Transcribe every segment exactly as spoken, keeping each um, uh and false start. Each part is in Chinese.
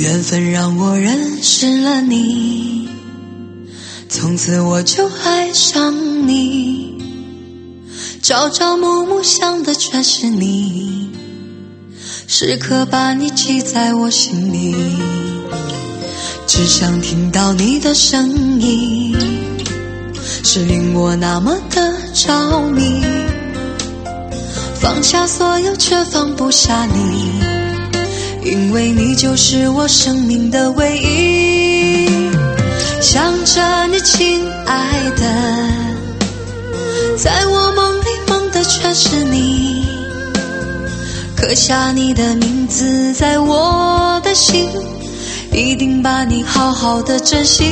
缘分让我认识了你，从此我就爱上你，朝朝暮暮想的全是你，时刻把你记在我心里，只想听到你的声音，是令我那么的着迷，放下所有却放不下你，因为你就是我生命的唯一。想着你亲爱的，在我梦里梦的全是你，刻下你的名字在我的心，一定把你好好的珍惜。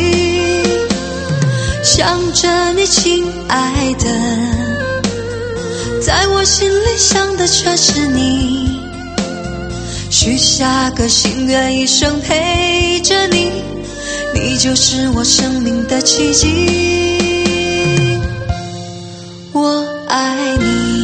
想着你亲爱的，在我心里想的全是你，许下个心愿一生陪着你，你就是我生命的奇迹，我爱你。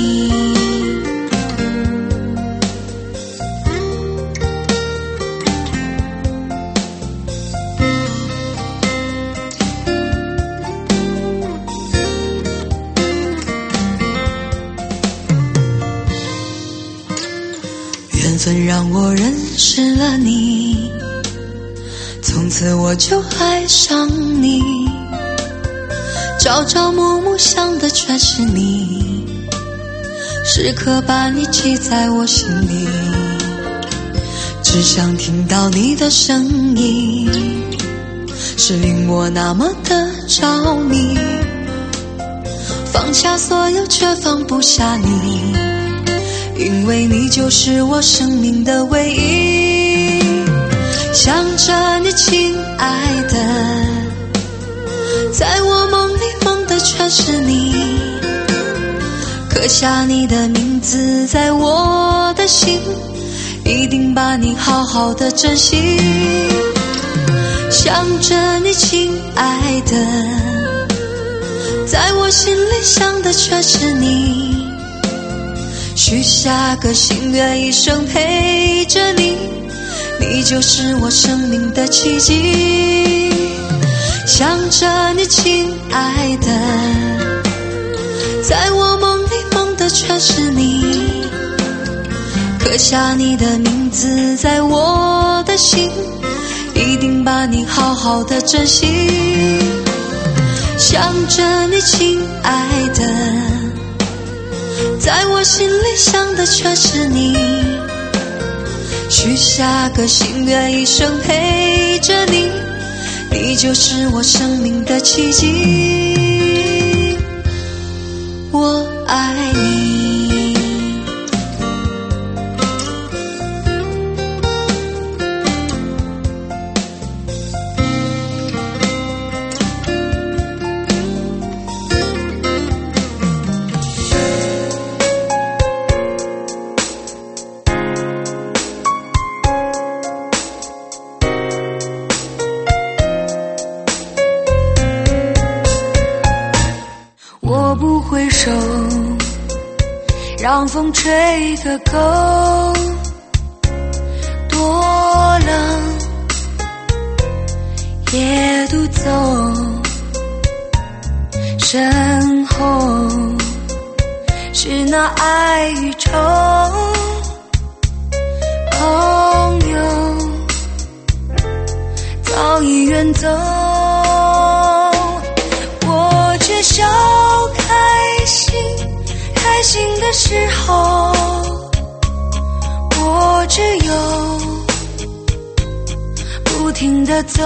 缘分让我认识了你，从此我就爱上你，朝朝暮暮想的全是你，时刻把你记在我心里，只想听到你的声音，是令我那么的着迷，放下所有却放不下你，因为你就是我生命的唯一。想着你亲爱的，在我梦里梦的全是你，刻下你的名字在我的心，一定把你好好的珍惜。想着你亲爱的，在我心里想的全是你，许下个心愿一生陪着你，你就是我生命的奇迹。想着你亲爱的，在我梦里梦的全是你，刻下你的名字在我的心，一定把你好好的珍惜。想着你亲爱的，在我心里想的全是你，许下个心愿一生陪着你，你就是我生命的奇迹，我爱你。 我不回首，让风吹个够，多冷也独走，身后是那爱与愁，朋友早已远走，我却笑开心，开心的时候，我只有不停地走，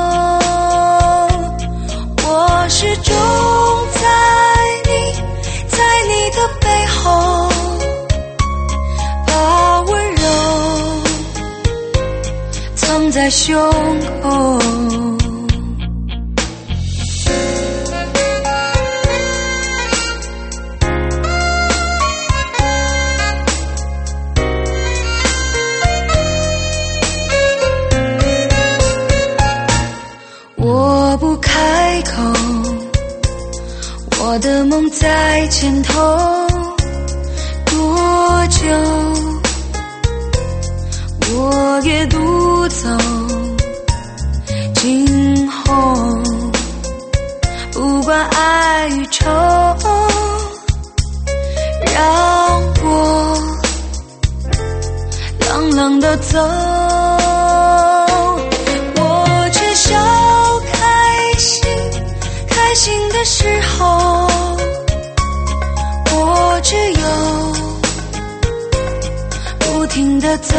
我始终在你，在你的背后，把温柔藏在胸口。我不开口，我的梦在前头，多久我也独走， 我走，我至少开心，开心的时候，我只有不停地走，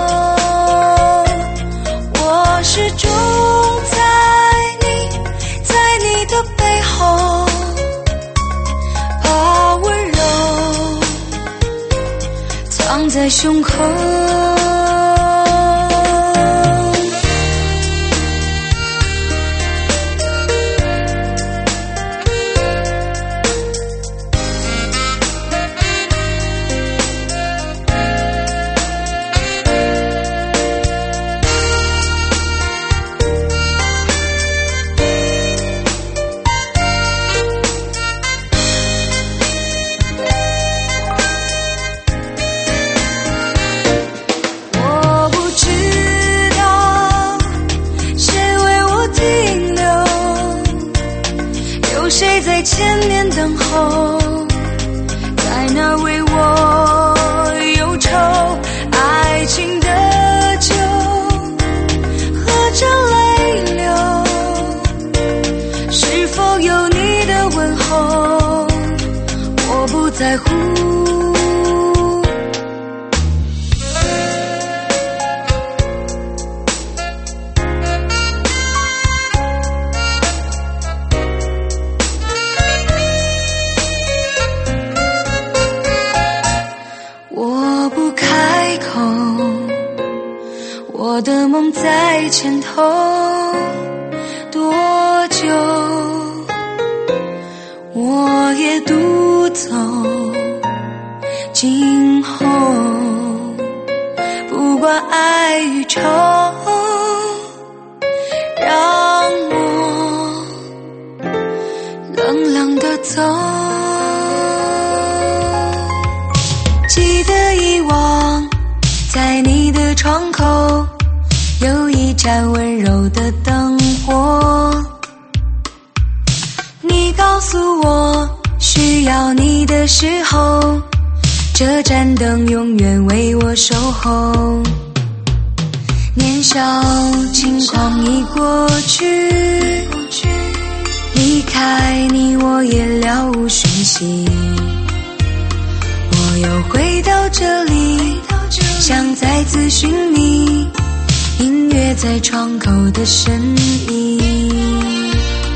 我始终在你，在你的背后，把温柔藏在胸口。谁在前面等候，在那为我忧愁，爱情的酒喝着泪流，是否有你的问候，我不在乎。我的梦在前头，多久我也独走，今后不管爱与愁，让我冷冷地走。记得以往在你的窗口有一盏温柔的灯火，你告诉我需要你的时候，这盏灯永远为我守候。年少轻狂已过去，离开你我也了无讯息，我又回到这里，想再次寻你音乐在窗口的身影。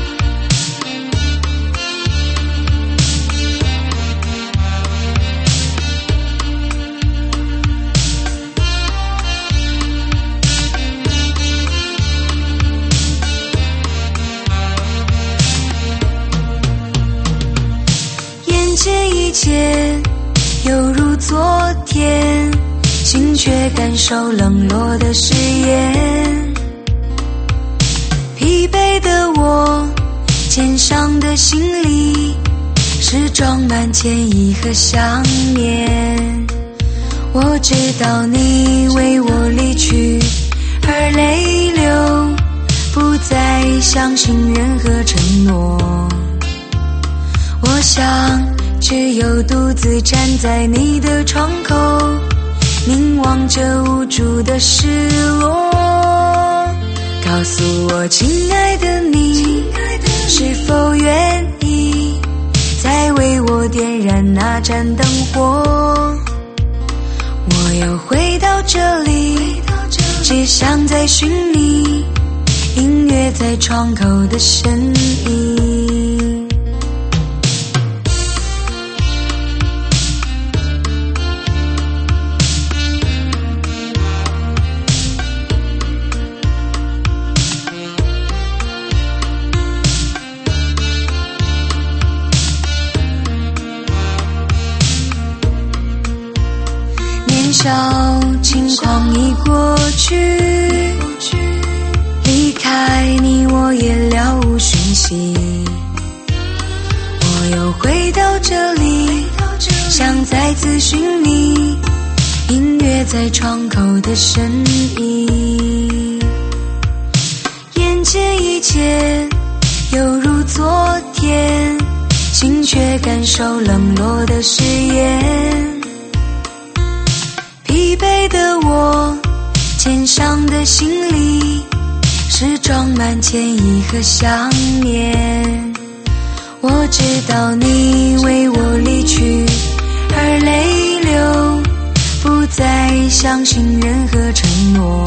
眼前一切犹如昨天，心却感受冷落的誓言，疲惫的我肩上的行李是装满歉意和想念。我知道你为我离去而泪流，不再相信任何承诺，我想只有独自站在你的窗口，凝望着无助的失落。告诉我亲爱的你，是否愿意再为我点燃那盏灯火。我又回到这里，只想再寻你音乐在窗口的身影。年少轻狂已过去，离开你我也了无讯息，我又回到这里，想再次寻你音乐在窗口的身影。眼前一切犹如昨天，心却感受冷落的誓言。疲惫的我的心里是装满歉意和想念。我知道你为我离去而泪流，不再相信任何承诺。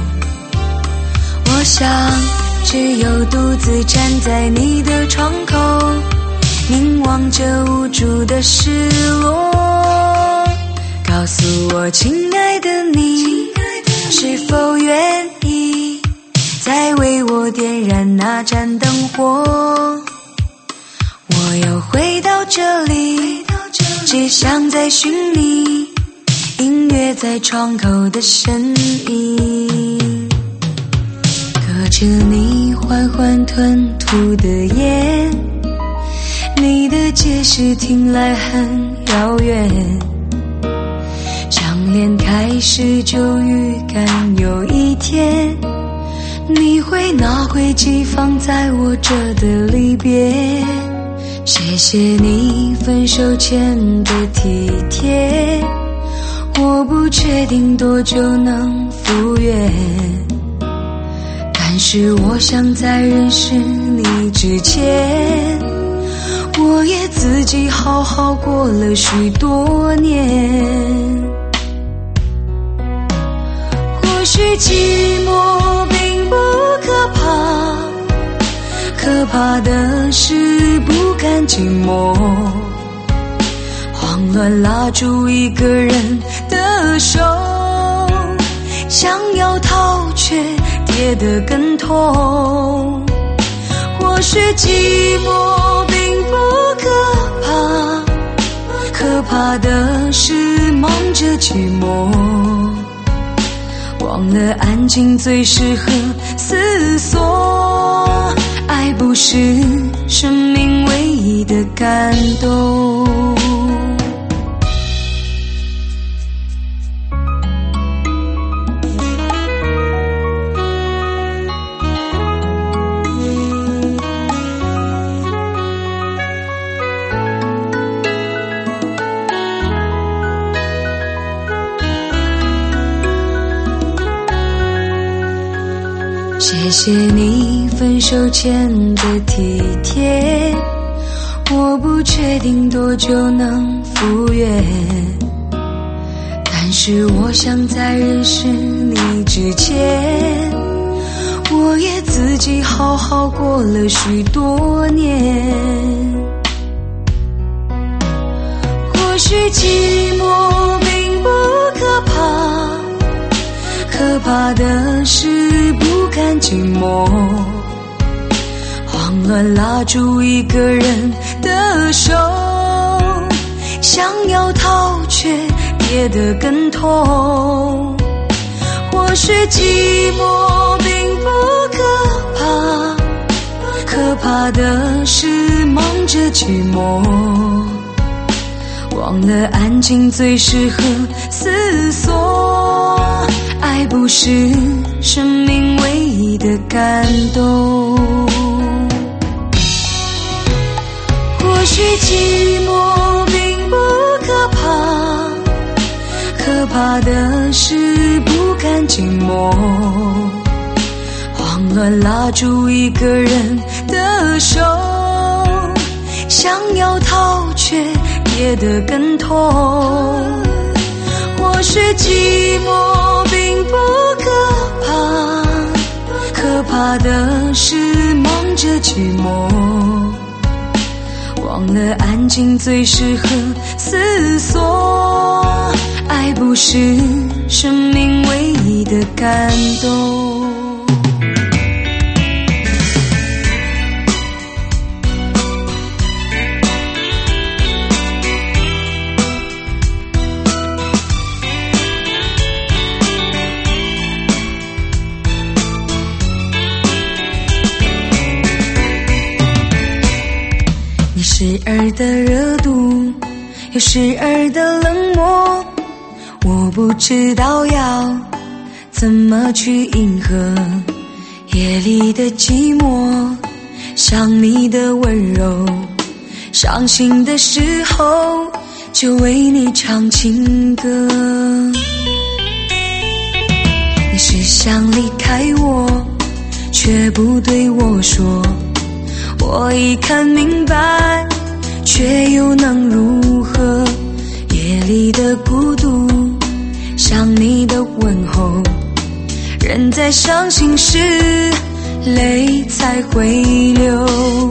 我想只有独自站在你的窗口，凝望着无助的失落。告诉我亲爱的你，是否愿意再为我点燃那盏灯火？我又回到这里，只想再寻你音乐在窗口的身影，隔着你缓缓吞吐的烟，你的解释听来很遥远，相恋开始就预感有一天你会拿回寄放在我这的离别。谢谢你分手前的体贴，我不确定多久能复原，但是我想在认识你之前，我也自己好好过了许多年。或许寂寞并不可怕，可怕的是不甘寂寞，慌乱拉住一个人的手，想要逃却跌得更痛。或许寂寞并不可怕，可怕的是忙着寂寞，忘了安静最适合思索。爱不是生命唯一的感动。谢谢你分手前的体贴，我不确定多久能复原，但是我想在认识你之前，我也自己好好过了许多年。或许寂寞并不可怕，可怕的是不甘寂寞，慌乱拉住一个人的手，想要逃却跌得更痛。或许寂寞并不可怕，可怕的是忙着寂寞，忘了安静最适合思索。爱不是生命唯一的感动。或许寂寞并不可怕，可怕的是不甘寂寞，慌乱拉住一个人的手，想要逃却跌得更痛。或许寂寞并不可怕，可怕的是忙着寂寞，忘了安静最适合思索。爱不是生命唯一的感动。时而的热度，有时而的冷漠，我不知道要怎么去迎合夜里的寂寞，想你的温柔，伤心的时候就为你唱情歌。你是是想离开我，却不对我说。我已看明白，却又能如何？夜里的孤独，想你的问候。人在伤心时，泪才会流。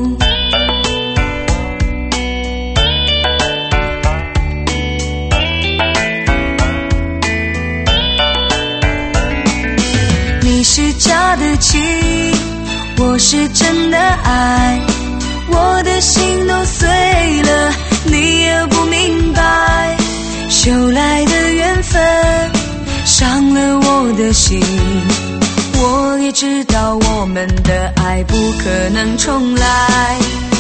你是假的情，我是真的爱，我的心都碎了，你也不明白。修来的缘分伤了我的心，我也知道我们的爱不可能重来。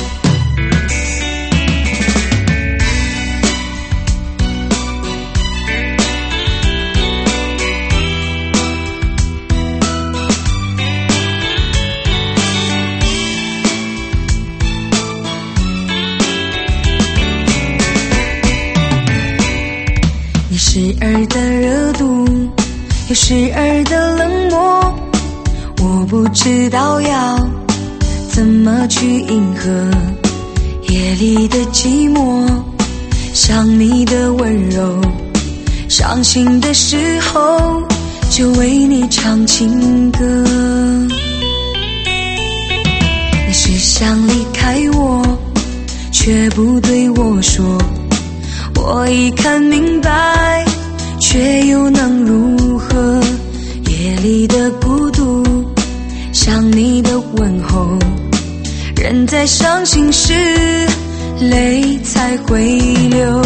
你时而的热度，有时而的冷漠，我不知道要怎么去迎合夜里的寂寞，想你的温柔，伤心的时候就为你唱情歌。你是想离开我，却不对我说。我已看明白，却又能如何？夜里的孤独，想你的问候。人在伤心时，泪才会流。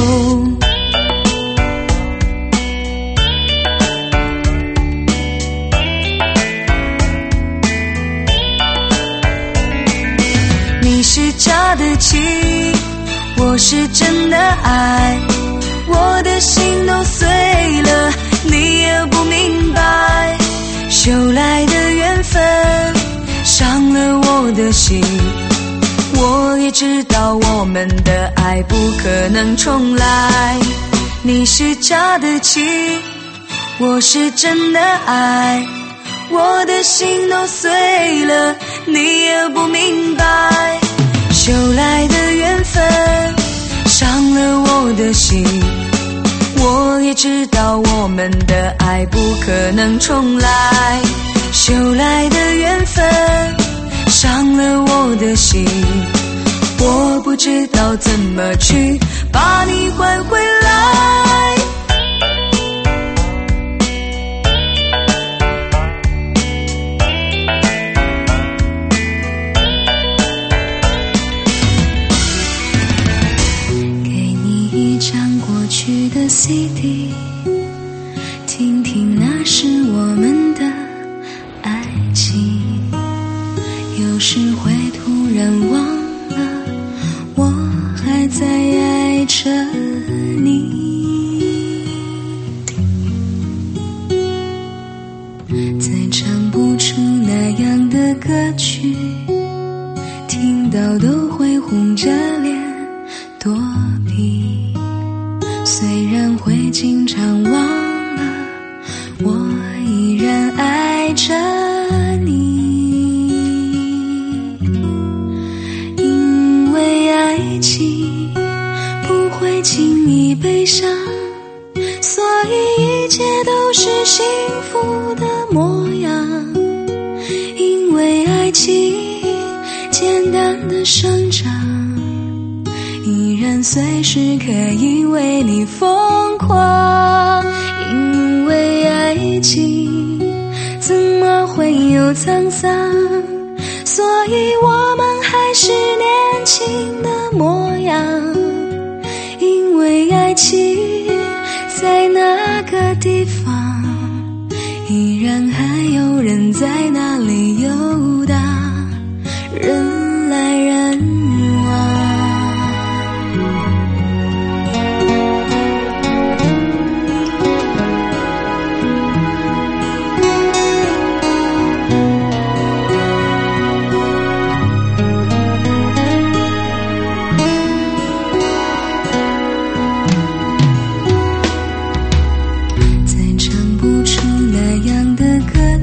你是假的情，我是真的爱，我的心都碎了，你也不明白。修来的缘分伤了我的心，我也知道我们的爱不可能重来。你是假的情，我是真的爱，我的心都碎了，你也不明白。修来的缘分伤了我的心，我也知道我们的爱不可能重来。修来的缘分伤了我的心，我不知道怎么去把你换回来。去的 C D， 听听那是我们的爱情。有时会突然忘了，我还在爱着你。再唱不出那样的歌曲，听到都会红着脸躲避。虽然会经常忘了，我依然爱着你。因为爱情不会轻易悲伤，所以一切都是幸福的模样。因为爱情简单的生长，依然随时可以为你疯狂。因为爱情怎么会有沧桑，所以我们还是年轻的模样。因为爱情在那个地方，依然还有人在那里游荡，人来人往。再唱不出那样的歌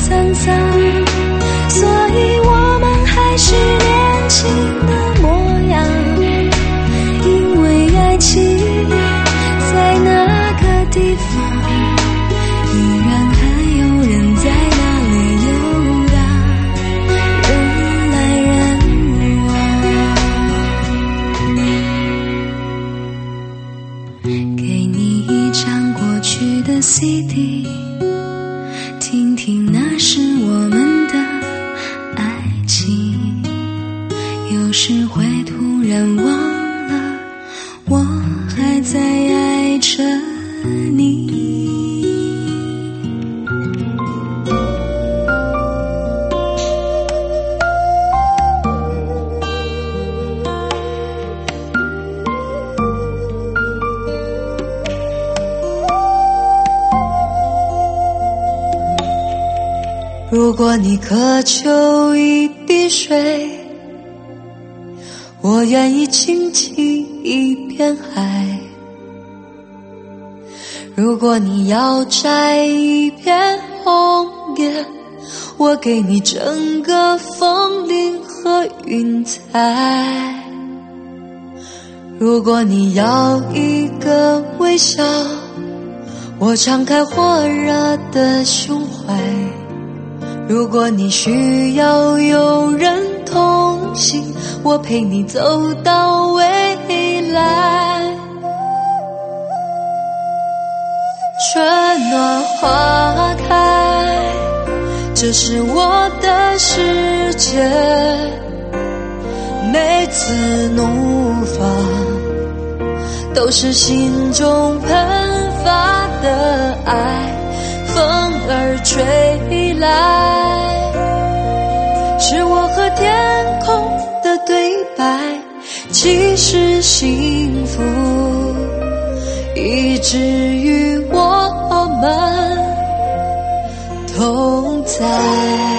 沧桑，所以我们还是年轻的模样。因为爱情在那个地方，依然还有人在那里游荡，人来人往。给你一张过去的 C D， 听听那是我们的爱情。有时会突然忘了，我还在爱着你。 如果你渴求一滴水，我愿意倾起一片海。如果你要摘一片红叶，我给你整个枫林和云彩。如果你要一个微笑，我敞开火热的胸怀。如果你需要有人同行，我陪你走到未来。春暖花开，这是我的世界。每次怒发，都是心中喷发的爱，风儿吹来，是我和天空的对白。其实幸福一直与我们同在。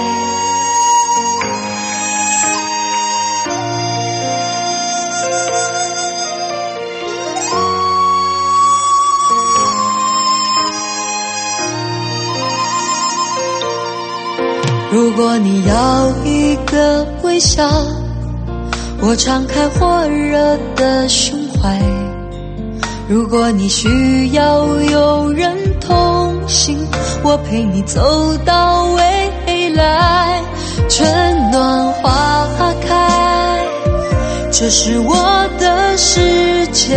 如果你要一个微笑，我敞开火热的胸怀。如果你需要有人同行，我陪你走到未来。春暖花开，这是我的世界。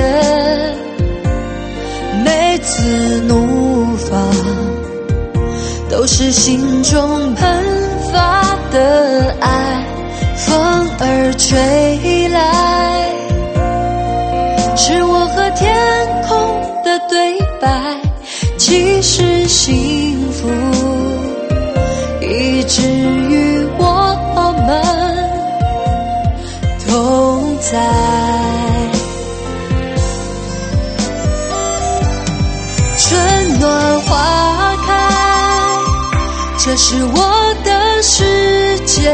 每次怒发，都是心中喷发的爱，风儿吹来，是我和天空的对白。其实幸福一直与我们同在。春暖花开，这是我的世界。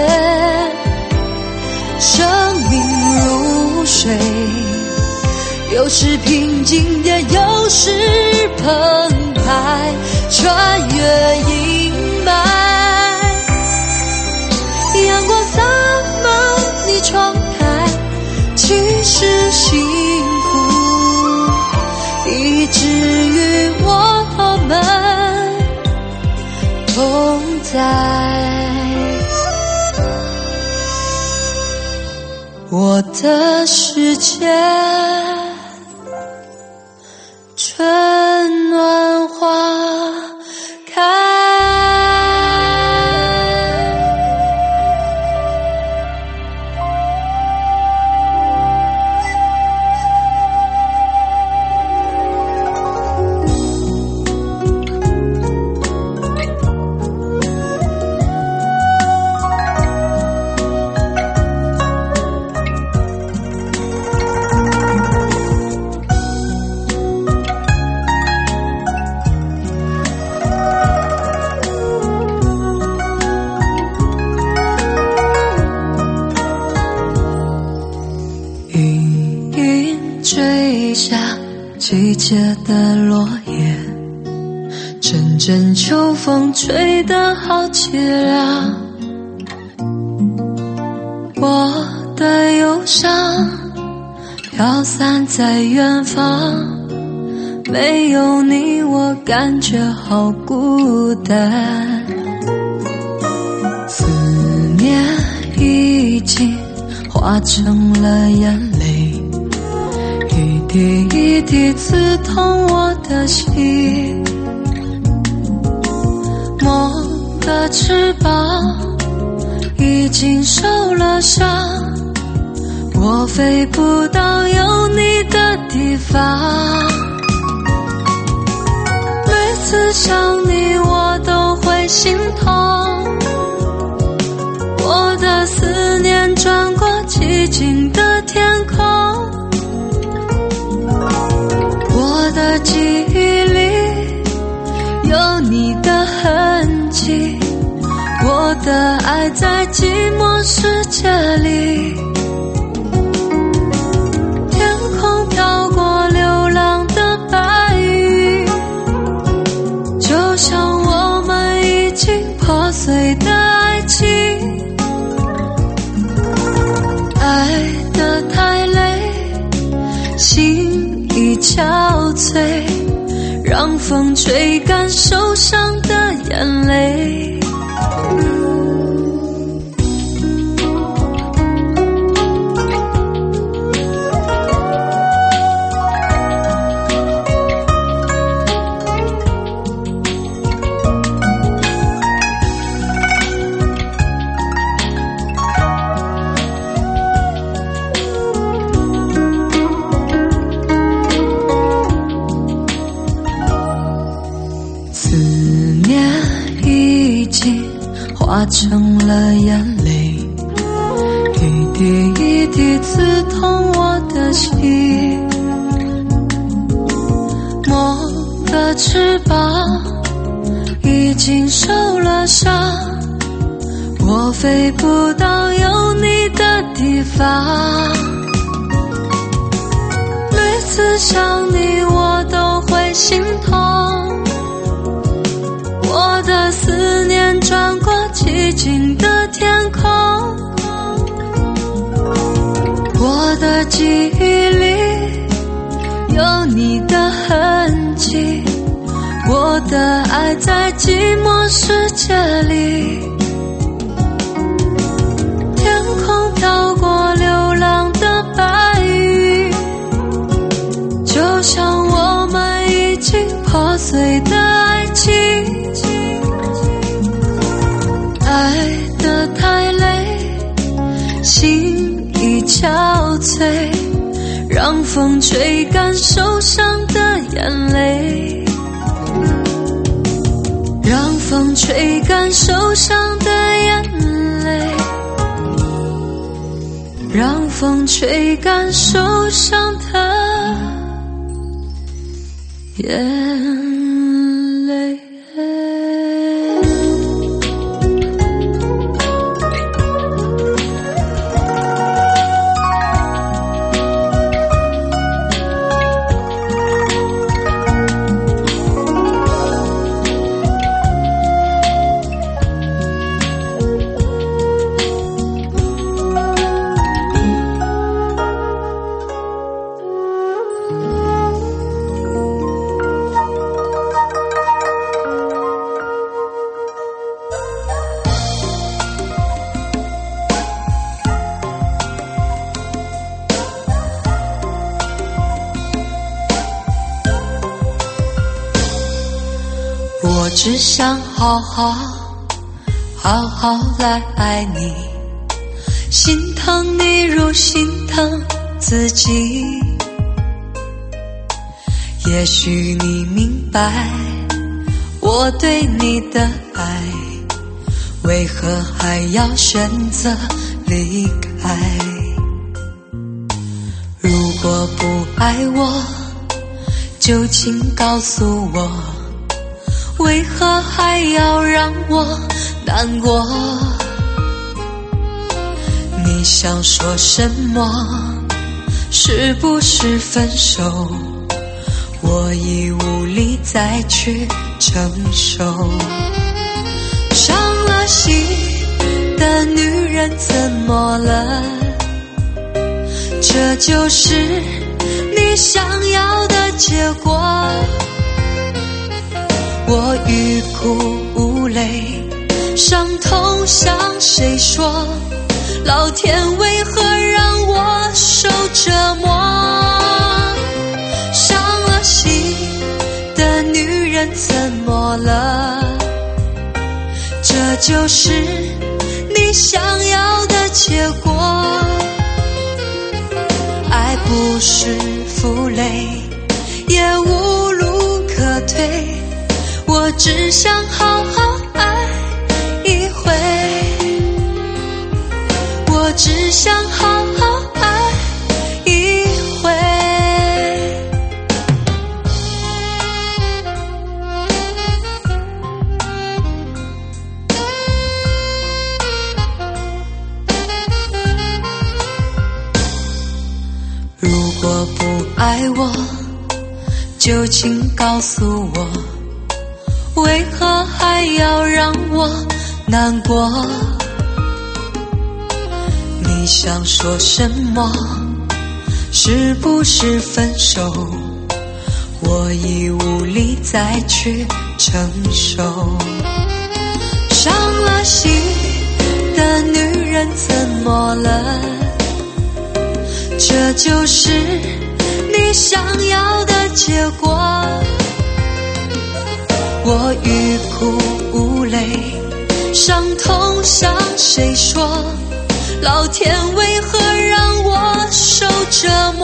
生命如水，有时平静也有时澎湃，穿越阴霾，阳光洒满你窗台。其实幸福一直与我们同在。我的世界，春暖花开。 阵秋风吹得好凄凉，我的忧伤飘散在远方，没有你我感觉好孤单，思念已经化成了眼泪，一滴一滴刺痛我的心，梦的翅膀已经受了伤，我飞不到有你的地方，每次想你我都会心痛，我的思念转过寂静的天空，我的记忆里有你的痕迹，我的爱在寂寞世界里，天空飘过流浪的白云，就像我们已经破碎的爱情，爱得太累，心已憔悴，让风吹干受伤的眼泪。化成了眼泪，一滴一滴刺痛我的心，梦的翅膀已经受了伤，我飞不到有你的地方，每次想你我都会心痛，我的思念转过寂静的天空，我的记忆里有你的痕迹，我的爱在寂寞世界里，天空飘过流浪的白云，就像我们已经破碎的爱情，爱得太累，心已憔悴，让风吹干受伤的眼泪，让风吹干受伤的眼泪，让风吹干受伤的眼泪。我只想好好好好来爱你，心疼你如心疼自己，也许你明白我对你的爱，为何还要选择离开，如果不爱我就请告诉我，为何还要让我难过，你想说什么，是不是分手，我已无力再去承受。伤了心的女人怎么了？这就是你想要的结果。我欲哭无泪，伤痛向谁说？老天为何让我受折磨？伤了心的女人怎么了？这就是你想要的结果。爱不是负累，也无路可退，我只想好好爱一回，我只想好好爱一回。如果不爱我，就请告诉我，为何还要让我难过？你想说什么？是不是分手？我已无力再去承受。伤了心的女人怎么了？这就是你想要的结果。我欲哭无泪，伤痛向谁说？老天为何让我受折磨？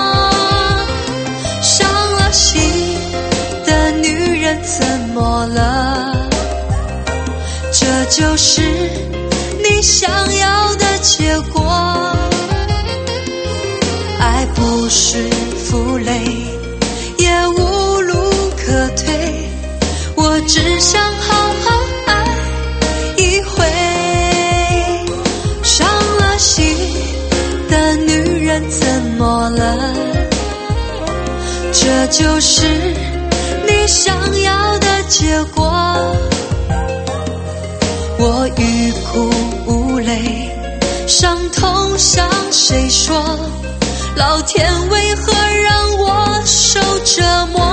伤了心的女人怎么了？这就是你想要的结果。爱不是负累，也无路可退，我只想好好爱一回。伤了心的女人怎么了？这就是你想要的结果。我欲哭无泪，伤痛向谁说？老天为何让我受折磨？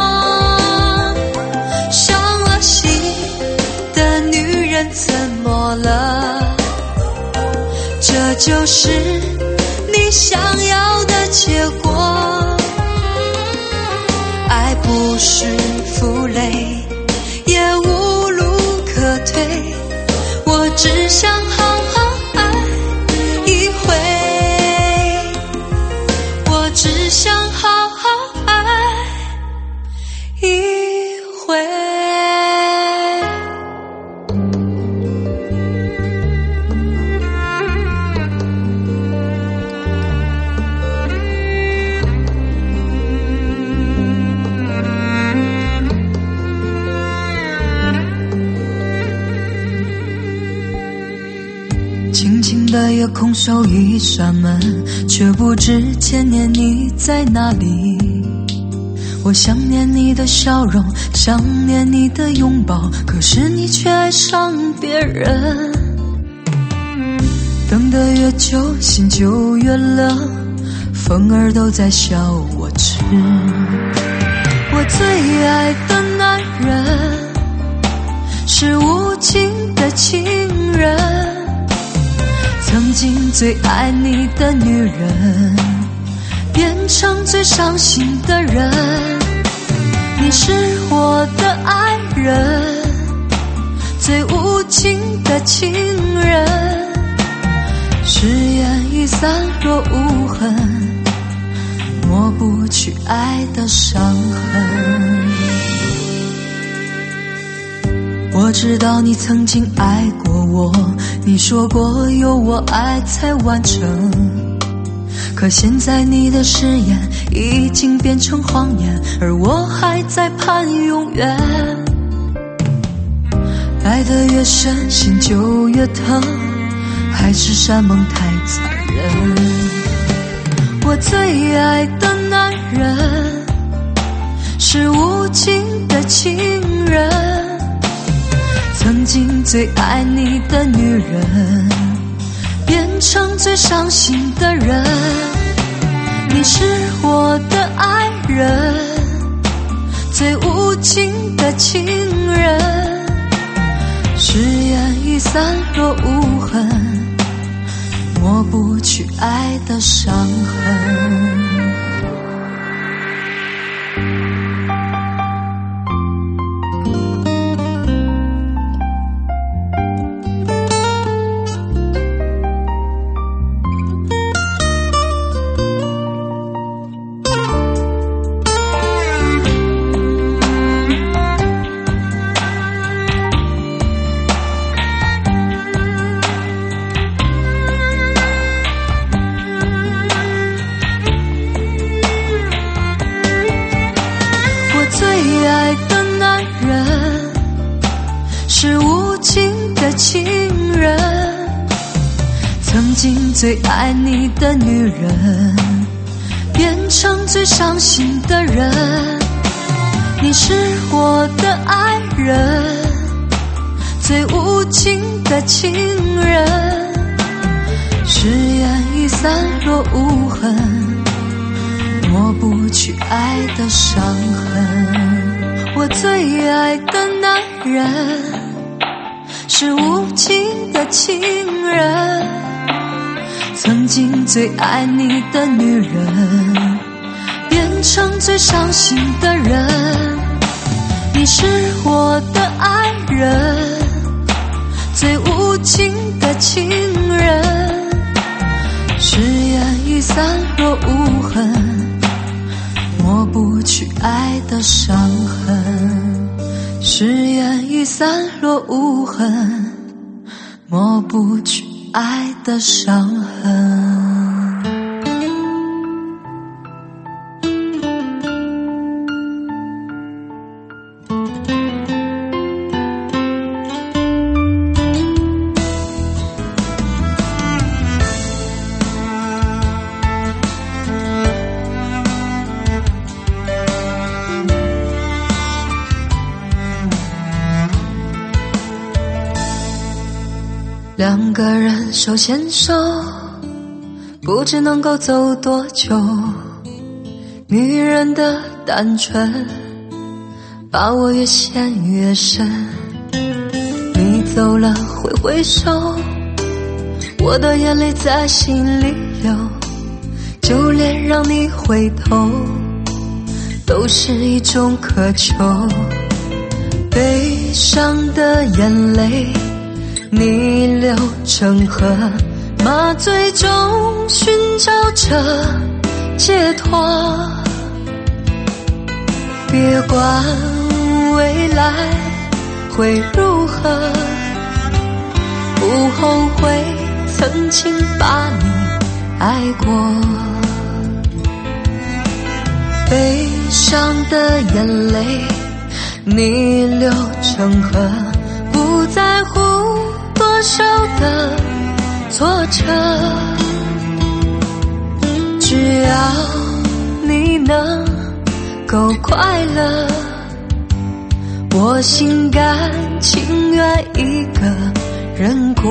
伤了心的女人怎么了？这就是你想要的结果。爱不是负累，也无路可退，我只想好好爱一回，我只想好好爱一回。轻轻的夜空守一扇门，却不知千年你在哪里。我想念你的笑容，想念你的拥抱，可是你却爱上别人。等得越久，心就越冷，风儿都在笑我痴。我最爱的男人，是无情的情人。曾经最爱你的女人，变成最伤心的人。你是我的爱人，最无情的情人。誓言已散若无痕，抹不去爱的伤痕。我知道你曾经爱过我，你说过有我爱才完整，可现在你的誓言已经变成谎言，而我还在盼永远。爱得越深，心就越疼，海誓山盟太残忍。我最爱的男人，是无情的情人。 人，曾经最爱你的女人，变成最伤心的人。你是我的爱人，最无情的情人，誓言已散落无痕，抹不去爱的伤痕。曾经最爱你的女人，变成最伤心的人。你是我的爱人，最无情的情人，誓言已散落无痕，抹不去爱的伤痕。我最爱的男人，是无情的情人。曾经最爱你的女人，变成最伤心的人。你是我的爱人，最无情的情人，誓言已散落无痕，抹不去爱的伤痕。誓言已散落无痕，抹不去爱的伤痕。两个人手牵手，不知能够走多久。女人的单纯，把我越陷越深。你走了挥挥手，我的眼泪在心里流。就连让你回头，都是一种渴求。悲伤的眼泪逆流成河，麻醉中寻找着解脱。别管未来会如何，不后悔曾经把你爱过。悲伤的眼泪逆流成河，不在乎多少的挫折，只要你能够快乐，我心甘情愿一个人过。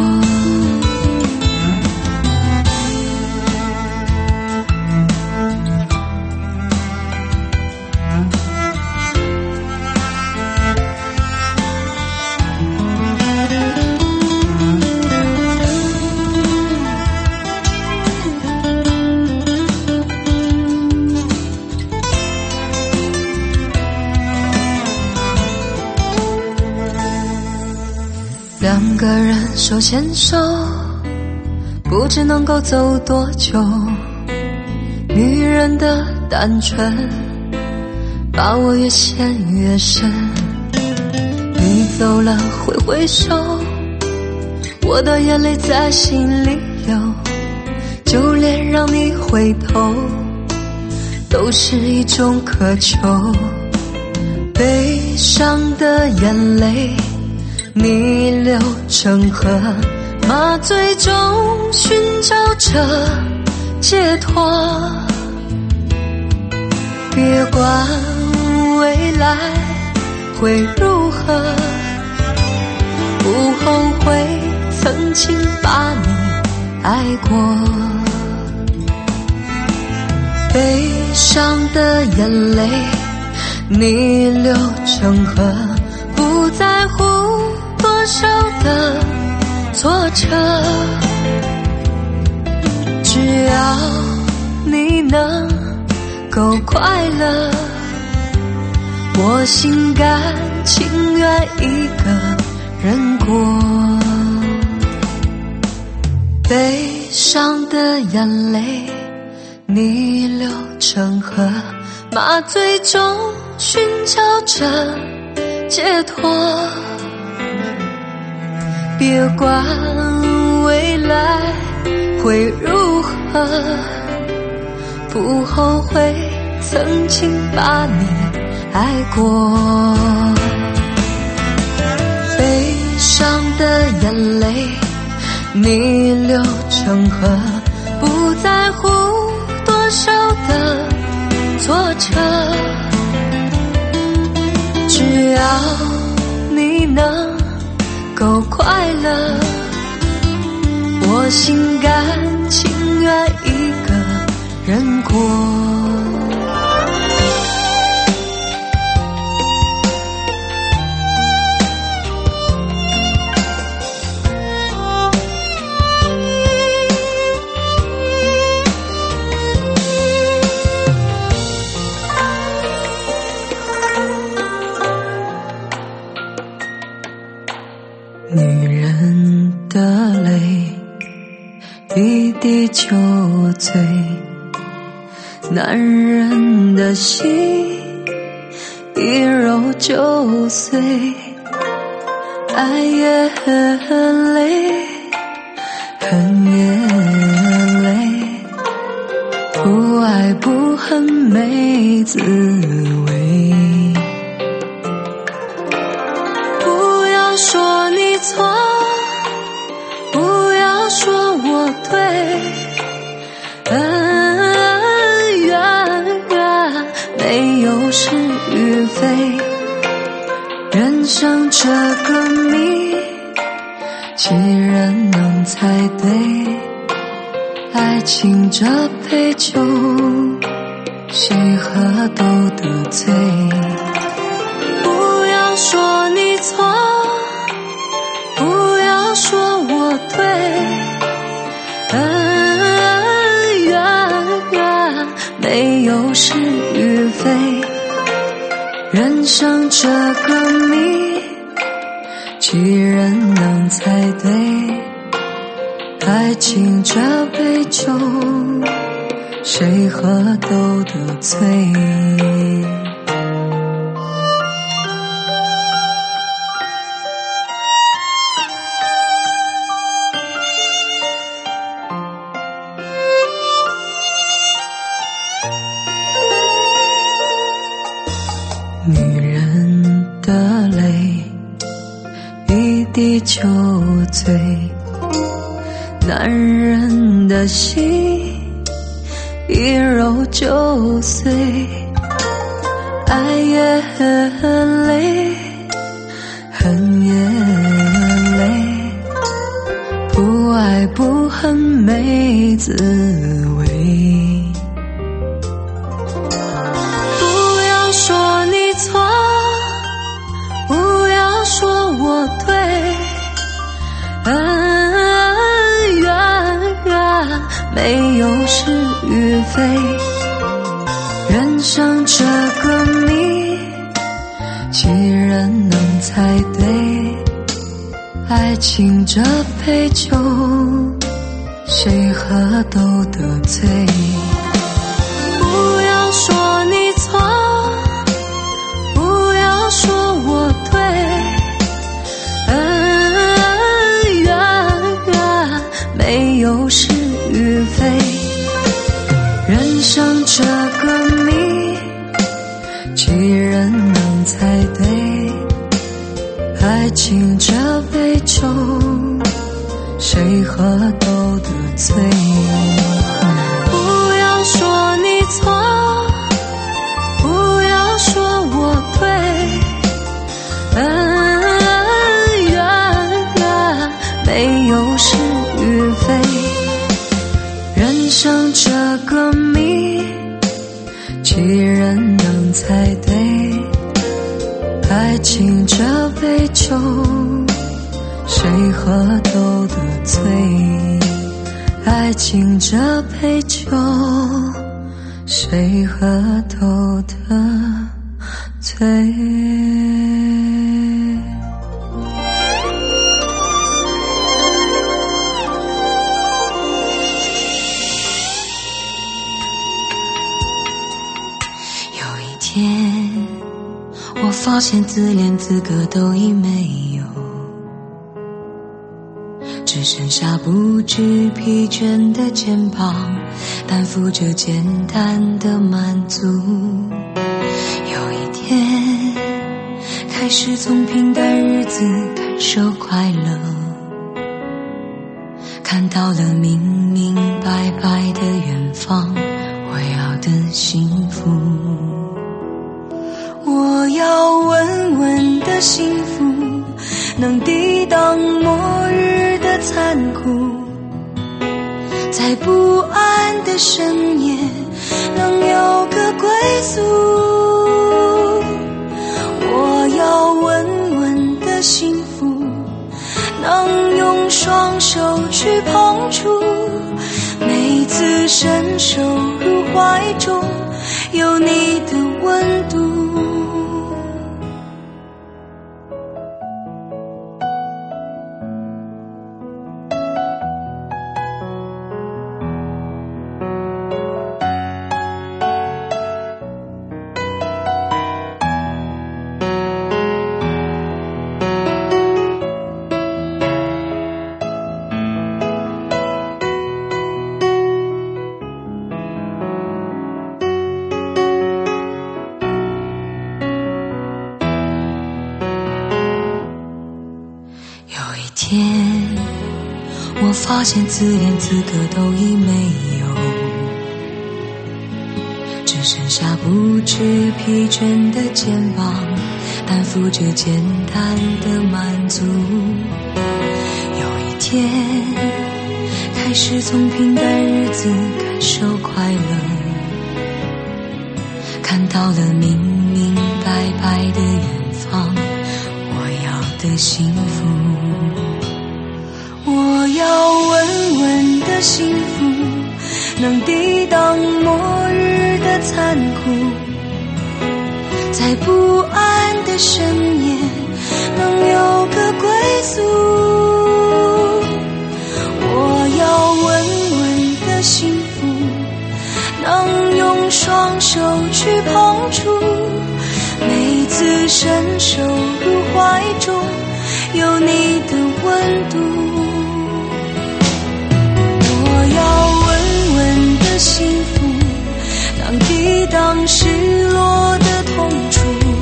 两个人手牵手，不知能够走多久。女人的单纯，把我越陷越深。你走了挥挥手，我的眼泪在心里流。就连让你回头，都是一种渴求。悲伤的眼泪逆流成河，麻醉中寻找着解脱。别管未来会如何？不后悔曾经把你爱过。悲伤的眼泪逆流成河，不在乎多少的挫折，只要你能够快乐，我心甘情愿一个人过。悲伤的眼泪逆流成河，麻醉中寻找着解脱。别管未来会如何，不后悔曾经把你爱过。悲伤的眼泪逆流成河，不在乎多少的挫折，只要你能够快乐，我心甘情愿一个人过。女人的泪一滴就醉，男人的心一揉就碎。爱也累，恨也累，不爱不恨没滋味。不要说你错，不要说我对，恩怨怨没有是与非，人生这个谜，几人能猜对？爱情这杯酒，谁喝都得醉。不要说你错，不要说我对，恩怨怨没有是与非，人生这个谜，几人能猜对？爱情这杯酒，谁喝都得醉。女人的泪一滴就醉，男人的心一揉就碎。爱也累，恨也累，不爱不恨没滋味。不要说你错，不要说我对，恩怨怨没有是与非，人生这个谜，几人能猜对？爱情这杯酒，谁喝都得醉。不要说你错，不要说我对，恩怨怨没有是与非，人生这个谜，几人能猜对？爱情这杯酒，谁喝都得醉。不要说你错，不要说我对， 杯酒，谁喝都得醉，爱情这杯酒，谁喝都得醉。我发现自怜资格都已没有，只剩下不知疲倦的肩膀，担负着简单的满足。有一天开始从平淡日子感受快乐，看到了明明白白的远方，我要的幸福。我要稳稳的幸福，能抵挡末日的残酷，在不安的深夜能有个归宿。我要稳稳的幸福，能用双手去碰触，每次伸手入怀中有你的温度。我发现自怜资格都已没有，只剩下不知疲倦的肩膀，担负着简单的满足。有一天开始从平淡日子感受快乐，看到了明明白白的远方，我要的幸福。我要稳稳的幸福，能抵挡末日的残酷，在不安的深夜能有个归宿。我要稳稳的幸福，能用双手去碰触，每次伸手入怀中有你的温度。幸福能抵挡失落的痛楚，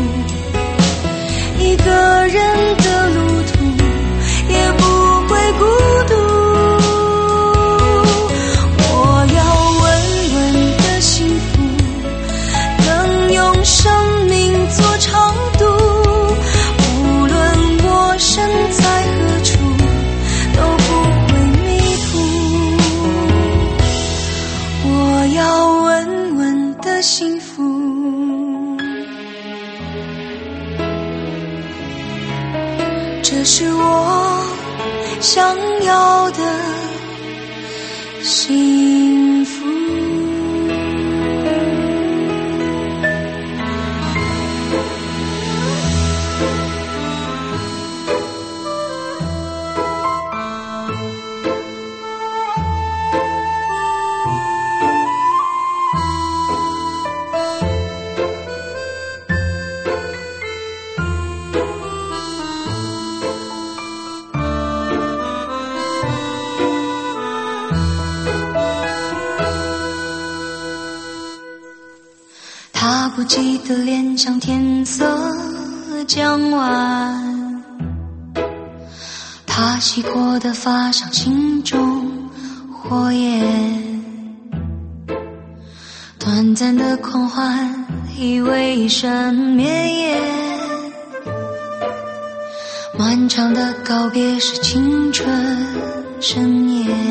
一个人的路途也不会孤独。我要稳稳的幸福，能用生命做长度，无论我身在何处都不会迷途。我要稳稳的幸福，这是我想要的幸福。他不记得脸上天色将晚，他洗过的发上心中火焰，短暂的狂欢以为一生绵延，漫长的告别是青春盛宴。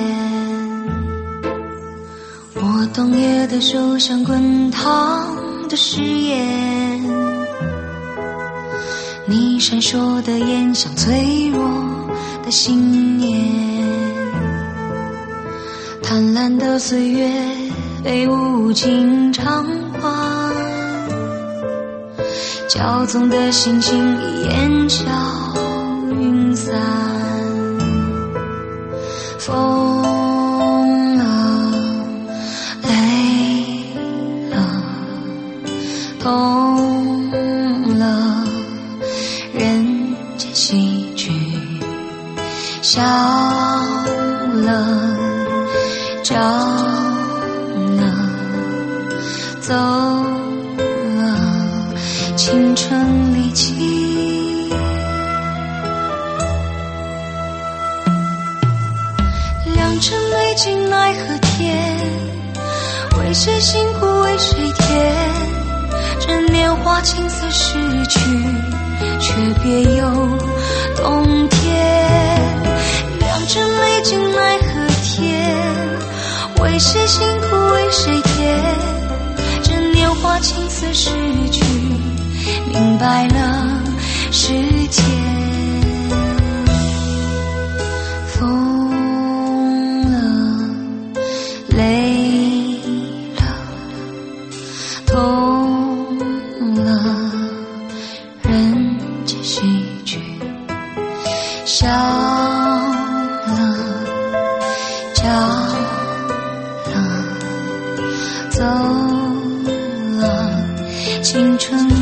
我冬夜的手像滚烫的誓言， 你闪烁的眼像脆弱的信念，贪婪的岁月被无情偿还，骄纵的心情已烟消云散。疯了，累了，痛了，人间喜剧，笑了，叫了，走了，青春离奇。良辰美景奈何天，为谁辛苦为谁甜，这年华青涩逝去，却别有洞天。良辰美景奈何天，为谁辛苦为谁甜，这年华青涩逝去，明白了世间。疯了，累了，痛了，人间喜剧，笑了，叫了，走了，青春